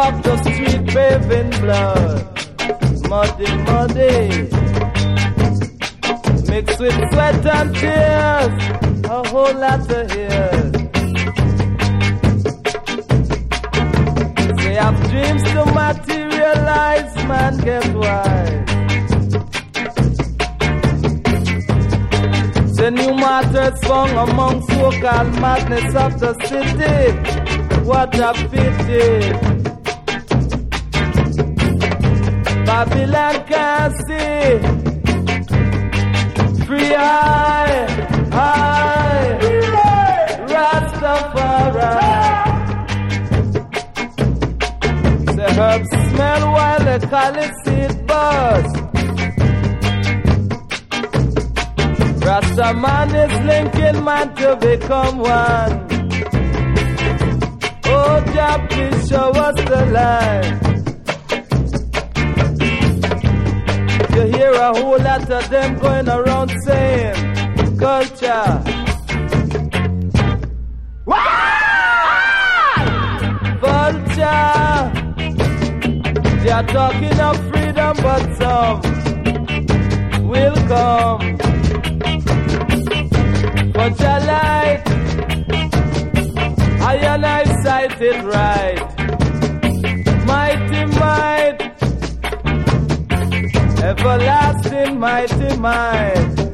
of the street bathed in blood. Muddy, muddy, mixed with sweat and tears, a whole lot of years. They have dreams to materialize, man get wise. The new martyrs found among so-called madness of the city. What a pity. Babylon can't see. Free high, high, Rastafari. The herbs smell while the calice seed buzz. Rasta man is linking man to become one. Oh, Jah, please show us the light. You hear a whole lot of them going around saying, culture. Vulture. They are talking of freedom, but some will come. But your light, I and I sight it right. Mighty might, everlasting mighty might.